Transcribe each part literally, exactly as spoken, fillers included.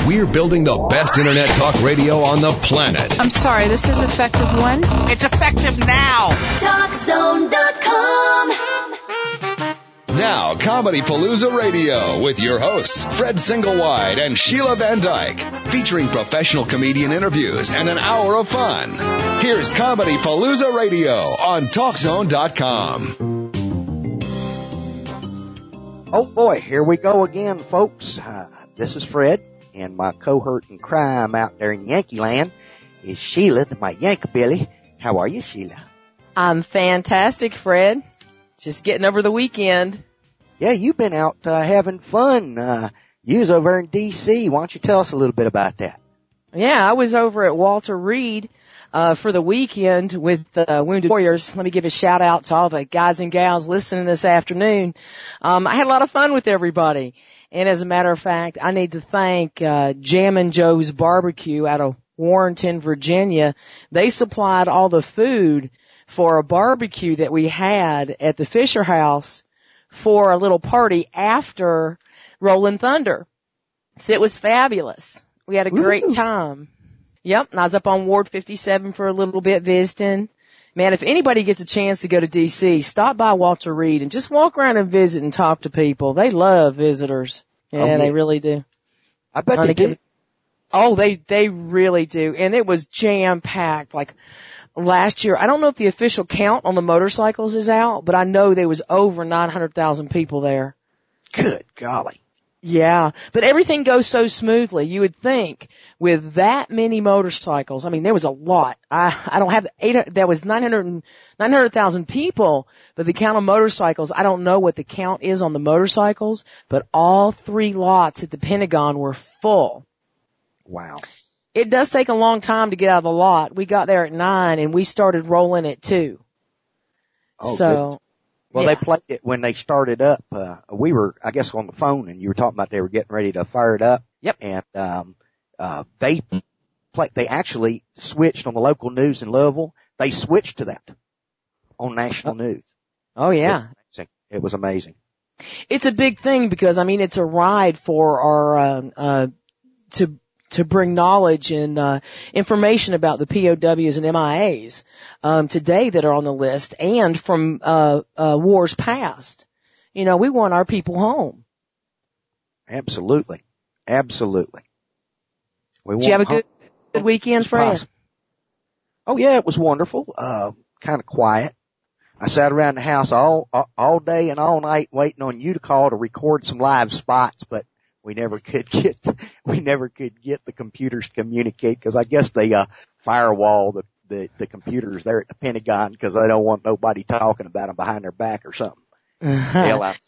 We're building the best internet talk radio on the planet. I'm sorry, this is effective when? It's effective now. Talk Zone dot com. Now, Comedy Palooza Radio with your hosts, Fred Singlewide and Sheila Van Dyke, featuring professional comedian interviews and an hour of fun. Here's Comedy Palooza Radio on Talk Zone dot com. Oh boy, here we go again, folks. Uh, this is Fred, and my cohort in crime out there in Yankee Land is Sheila, my Yankabilly. How are you, Sheila? I'm fantastic, Fred. Just getting over the weekend. Yeah, you've been out uh, having fun. Uh, you was over in D C Why don't you tell us a little bit about that? Yeah, I was over at Walter Reed uh for the weekend with the uh, Wounded Warriors. Let me give a shout out to all the guys and gals listening this afternoon. Um I had a lot of fun with everybody. And as a matter of fact, I need to thank uh Jammin' Joe's Barbecue out of Warrenton, Virginia. They supplied all the food for a barbecue that we had at the Fisher House for a little party after Rolling Thunder. So it was fabulous. We had a great Ooh. time. Yep, and I was up on Ward fifty-seven for a little bit visiting. Man, if anybody gets a chance to go to D C, stop by Walter Reed and just walk around and visit and talk to people. They love visitors. Yeah, Oh, yeah. they really do. I bet Trying they to give do. it- Oh, they, they really do. And it was jam-packed. Like last year, I don't know if the official count on the motorcycles is out, but I know there was over nine hundred thousand people there. Good golly. Yeah, but everything goes so smoothly. You would think with that many motorcycles, I mean, there was a lot. I, I don't have eight, there was nine hundred, nine hundred thousand people, but the count of motorcycles, I don't know what the count is on the motorcycles, but all three lots at the Pentagon were full. Wow. It does take a long time to get out of the lot. We got there at nine and we started rolling at two. Oh, so. Well, Yeah. they played it when they started up. Uh, we were, I guess, on the phone, and you were talking about they were getting ready to fire it up. Yep. And um, uh, they play. They actually switched on the local news in Louisville. They switched to that on national news. Oh yeah. It was amazing. It was amazing. It's a big thing because, I mean, it's a ride for our, uh, uh, to, to bring knowledge and, uh, information about the P O Ws and M I As, um, today that are on the list and from, uh, uh, wars past. You know, we want our people home. Absolutely. Absolutely. We Did you have a want good, good weekend, Fred? Oh yeah, it was wonderful. Uh, kind of quiet. I sat around the house all, all, all day and all night waiting on you to call to record some live spots, but we never could get, we never could get the computers to communicate because I guess they, uh, firewall the, the, the computers there at the Pentagon because they don't want nobody talking about them behind their back or something. Hell, I,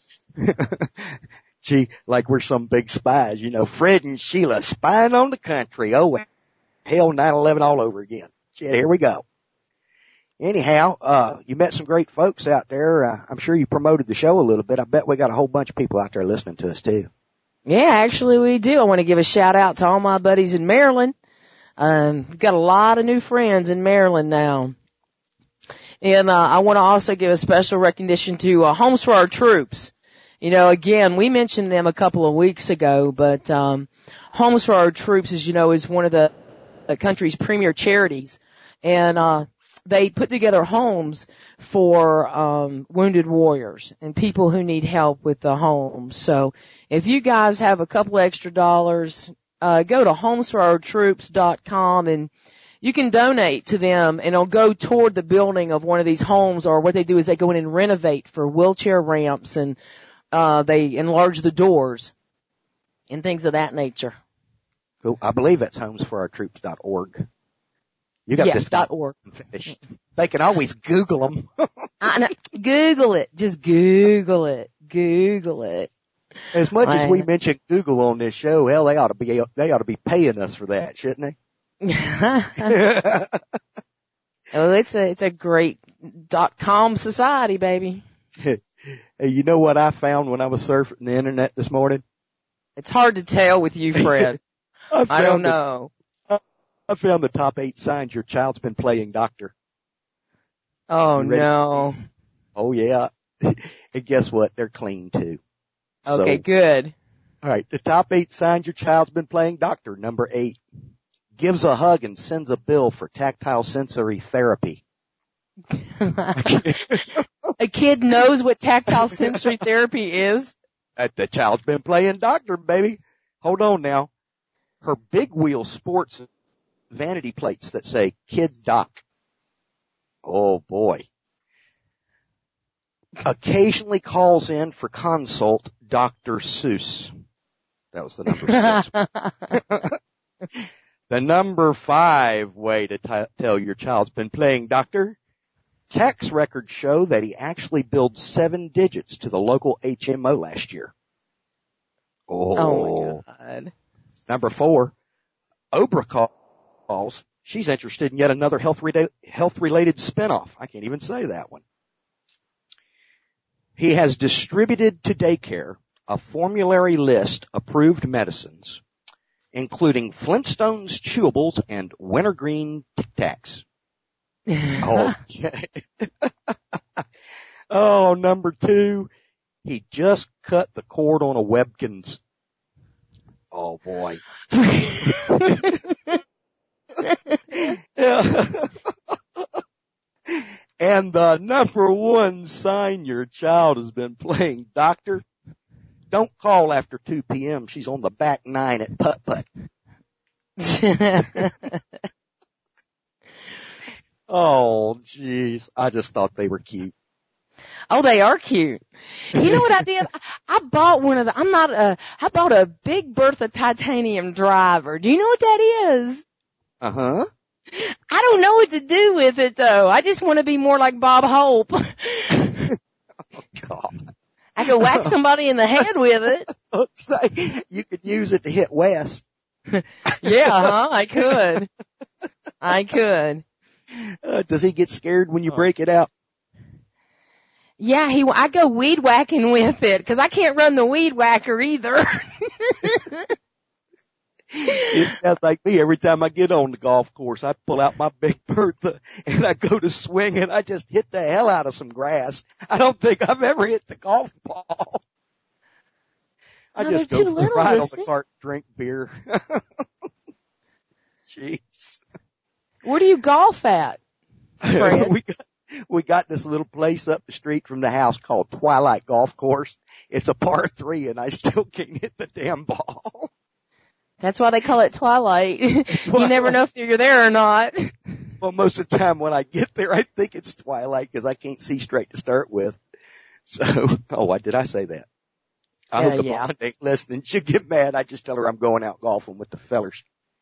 gee, like we're some big spies, you know, Fred and Sheila spying on the country. Oh, hell, nine eleven all over again. Shit, here we go. Anyhow, uh, you met some great folks out there. Uh, I'm sure you promoted the show a little bit. I bet we got a whole bunch of people out there listening to us too. Yeah, actually we do. I want to give a shout out to all my buddies in Maryland. Um, we've got a lot of new friends in Maryland now. And, uh, I want to also give a special recognition to, uh, Homes for Our Troops. You know, again, we mentioned them a couple of weeks ago, but, um, Homes for Our Troops, as you know, is one of the, the country's premier charities. And, uh, they put together homes for um wounded warriors and people who need help with the homes. So if you guys have a couple extra dollars, uh go to homes for our troops dot com and you can donate to them and it'll go toward the building of one of these homes, or what they do is they go in and renovate for wheelchair ramps and uh they enlarge the doors and things of that nature. Cool. I believe that's homes for our troops dot org. You got yes, this dot org. finished. They can always Google them. I know. Google it. Just Google it. Google it. As much as we Right. mention Google on this show, hell, they ought to be they ought to be paying us for that, shouldn't they? Oh, it's a it's a great dot com society, baby. Hey, you know what I found when I was surfing the internet this morning? It's hard to tell with you, Fred. I, I don't the- know. I found the top eight signs your child's been playing doctor. Oh You ready for no. these? Oh yeah. And guess what? They're clean too. Okay, So, good. All right. The top eight signs your child's been playing doctor. Number eight. Gives a hug and sends a bill for tactile sensory therapy. A kid knows what tactile sensory therapy is. Uh, the child's been playing doctor, baby. Hold on now. Her big wheel sports vanity plates that say Kid Doc. Oh boy. Occasionally calls in for consult Doctor Seuss. That was the number six. The number five way to t- tell your child's been playing doctor. Tax records show that he actually billed seven digits to the local H M O last year. Oh, oh my God. Number four, Oprah calls. She's interested in yet another health re- health related spinoff. I can't even say that one. He has distributed to daycare a formulary list approved medicines, including Flintstones chewables and wintergreen Tic Tacs. Oh, oh, number two, he just cut the cord on a Webkins. Oh boy. And the number one sign your child has been playing doctor. Don't call after two p.m. She's on the back nine at putt-putt. Oh, jeez. I just thought they were cute. Oh, they are cute. You know what I did? I bought one of the, I'm not a, I bought a Big Bertha titanium driver. Do you know what that is? Uh-huh. I don't know what to do with it though. I just want to be more like Bob Hope. Oh, God. I could whack somebody in the head with it. Say, you could use it to hit Wes. Yeah, huh? I could. I could. Uh, does he get scared when you break it out? Yeah, he, I go weed whacking with it because I can't run the weed whacker either. It sounds like me. Every time I get on the golf course, I pull out my Big Bertha and I go to swing and I just hit the hell out of some grass. I don't think I've ever hit the golf ball. I No, just they're go too for the little ride to on see. the cart and drink beer. Jeez. Where do you golf at, Fred? we got we got this little place up the street from the house called Twilight Golf Course. It's a par three and I still can't hit the damn ball. That's why they call it Twilight. You never know if you're there or not. Well, most of the time when I get there, I think it's twilight because I can't see straight to start with. So, oh, why did I say that? I Uh, hope the yeah. blonde ain't listening. She'll get mad. I just tell her I'm going out golfing with the fellers.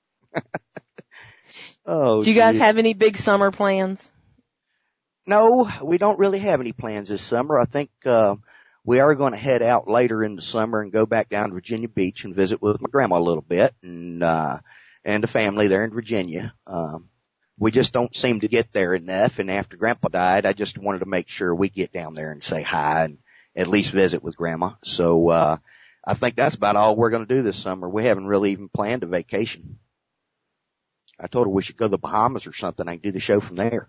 Oh, Do you guys geez. have any big summer plans? No, we don't really have any plans this summer. I think, uh, we are going to head out later in the summer and go back down to Virginia Beach and visit with my grandma a little bit and, uh, and the family there in Virginia. Um, we just don't seem to get there enough. And after Grandpa died, I just wanted to make sure we get down there and say hi and at least visit with Grandma. So, uh, I think that's about all we're going to do this summer. We haven't really even planned a vacation. I told her we should go to the Bahamas or something. I can do the show from there.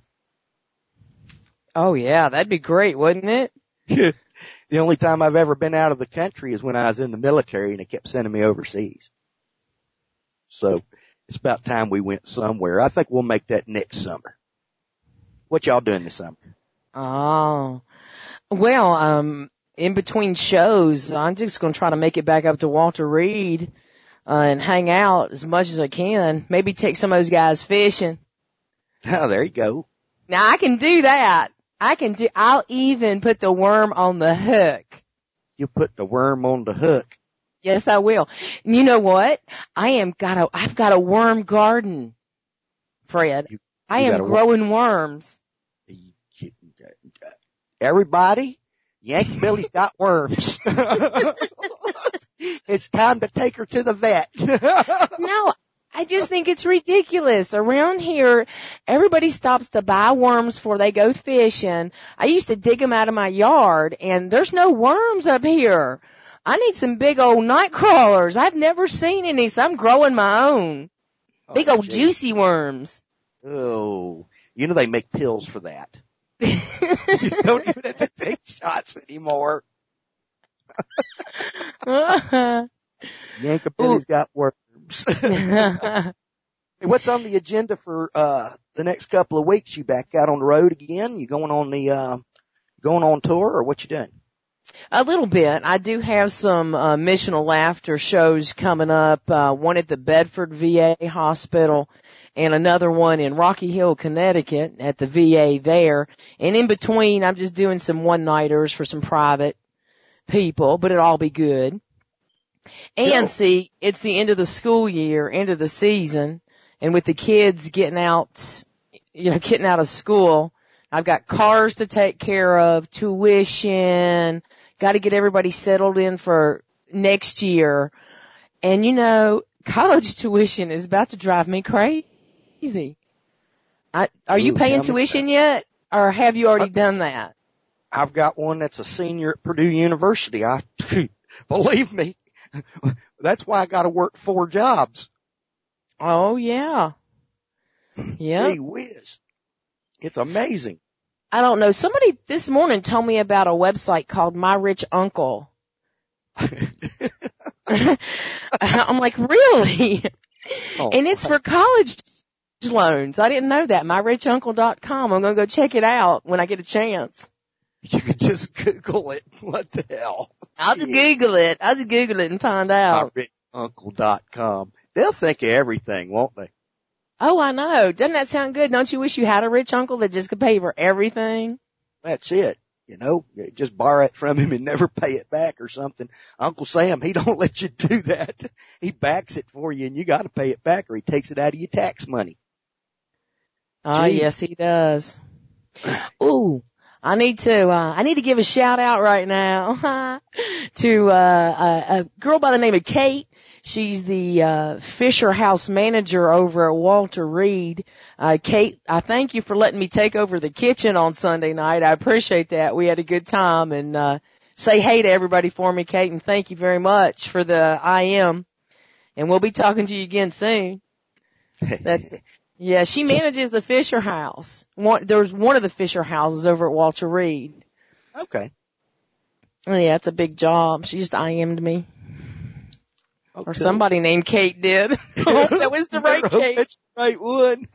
Oh yeah, that'd be great, wouldn't it? The only time I've ever been out of the country is when I was in the military and it kept sending me overseas. So it's about time we went somewhere. I think we'll make that next summer. What y'all doing this summer? Oh, well, um, in between shows, I'm just going to try to make it back up to Walter Reed, uh, and hang out as much as I can. Maybe take some of those guys fishing. Oh, there you go. Now I can do that. I can do, I'll even put the worm on the hook. You put the worm on the hook. Yes, I will. And you know what? I am got a, I've got a worm garden, Fred. You, I you am got a- growing worms. Everybody, Yankee Billy's got worms. It's time to take her to the vet. No, I just think it's ridiculous. Around here, everybody stops to buy worms before they go fishing. I used to dig them out of my yard, and there's no worms up here. I need some big old night crawlers. I've never seen any, so I'm growing my own. Big Oh, old gee. juicy worms. Oh, you know they make pills for that. You don't even have to take shots anymore. Yankobilly's got worms. Hey, what's on the agenda for uh the next couple of weeks? You back out on the road again? You going on the uh going on tour, or what you doing? A little bit. I do have some uh, missional laughter shows coming up. Uh, one at the Bedford V A hospital, and another one in Rocky Hill, Connecticut, at the V A there. And in between, I'm just doing some one-nighters for some private people, but it'll all be good. And Cool. see, it's the end of the school year, end of the season, and with the kids getting out, you know, getting out of school, I've got cars to take care of, tuition, got to get everybody settled in for next year. And you know, college tuition is about to drive me crazy. I, are you Ooh, paying tell me tuition yet, or have you already Uh, done that? I've got one that's a senior at Purdue University. I believe me, that's why I got to work four jobs. Oh yeah. Yeah. Gee whiz. It's amazing. I don't know. Somebody this morning told me about a website called My Rich Uncle. I'm like, really? Oh, And it's for college loans. I didn't know that. my rich uncle dot com. I'm going to go check it out when I get a chance. you could just Google it. What the hell? I'll just Jeez. Google it. I'll just Google it and find out. my rich uncle dot com. They'll think of everything, won't they? Oh, I know. Doesn't that sound good? Don't you wish you had a rich uncle that just could pay for everything? That's it. You know, you just borrow it from him and never pay it back or something. Uncle Sam, he don't let you do that. He backs it for you and you got to pay it back, or he takes it out of your tax money. Oh, Gee. yes, he does. Ooh, I need to, uh, I need to give a shout out right now to, uh, a, a girl by the name of Kate. She's the, uh, Fisher House manager over at Walter Reed. Uh, Kate, I thank you for letting me take over the kitchen on Sunday night. I appreciate that. We had a good time, and, uh, say hey to everybody for me, Kate, and thank you very much for the I M. And we'll be talking to you again soon. That's it. Yeah, she manages the Fisher House. One, there's one of the Fisher houses over at Walter Reed. Okay. Oh, yeah, it's a big job. She just I M'd me. okay. Or somebody named Kate did. I hope that was the right I hope Kate. That's the right one.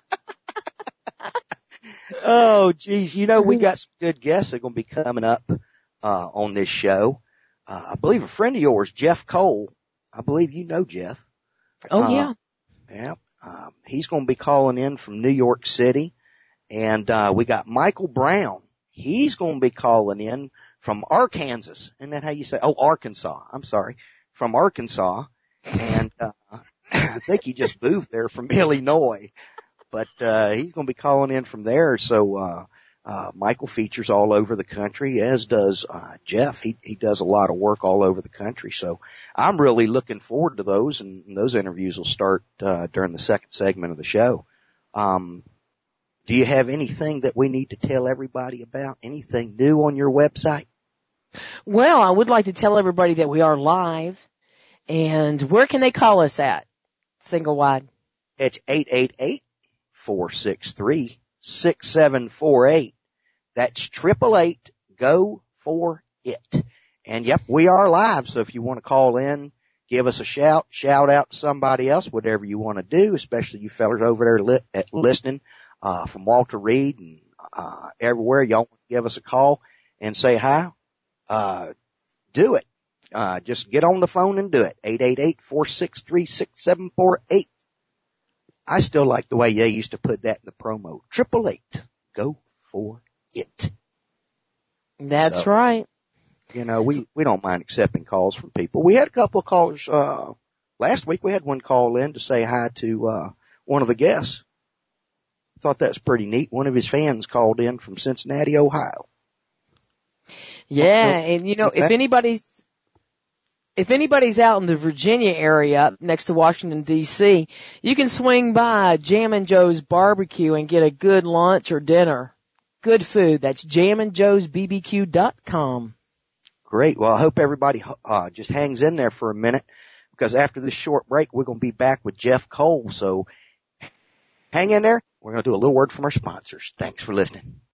Oh, geez. You know, we got some good guests that are going to be coming up uh on this show. Uh, I believe a friend of yours, Jeff Cole. I believe you know Jeff. Oh, Uh, yeah. Yeah. Um, he's going to be calling in from New York City. And, uh, we got Michael Brown. He's going to be calling in from Arkansas. Isn't that how you say? Oh, Arkansas. I'm sorry. From Arkansas. And, uh, I think he just moved there from Illinois. But, uh, he's going to be calling in from there. So, uh, uh, Michael features all over the country, as does, uh, Jeff. He, he does a lot of work all over the country. So I'm really looking forward to those, and, and those interviews will start, uh, during the second segment of the show. Um, do you have anything that we need to tell everybody about? Anything new on your website? Well, I would like to tell everybody that we are live. And where can they call us at? Single wide. It's eight eight eight, four six three, six seven four eight. That's triple eight, go for it. And yep, we are live. So if you want to call in, give us a shout, shout out to somebody else, whatever you want to do, especially you fellas over there li- at listening, uh, from Walter Reed and, uh, everywhere. Y'all want to give us a call and say hi, uh, do it. Uh, just get on the phone and do it. eight eight eight, four six three, six seven four eight. I still like the way they used to put that in the promo. Triple eight, go for it. That's So, right. You know, we, we don't mind accepting calls from people. We had a couple of callers, uh, last week we had one call in to say hi to, uh, one of the guests. Thought that was pretty neat. One of his fans called in from Cincinnati, Ohio. Yeah, and you know, if anybody's if anybody's out in the Virginia area up next to Washington D C, you can swing by Jammin' Joe's Barbecue and get a good lunch or dinner. Good food. That's jammin joes b b q dot com. Great. Well, I hope everybody uh just hangs in there for a minute, because after this short break, we're going to be back with Jeff Cole. So hang in there. We're going to do a little word from our sponsors. Thanks for listening.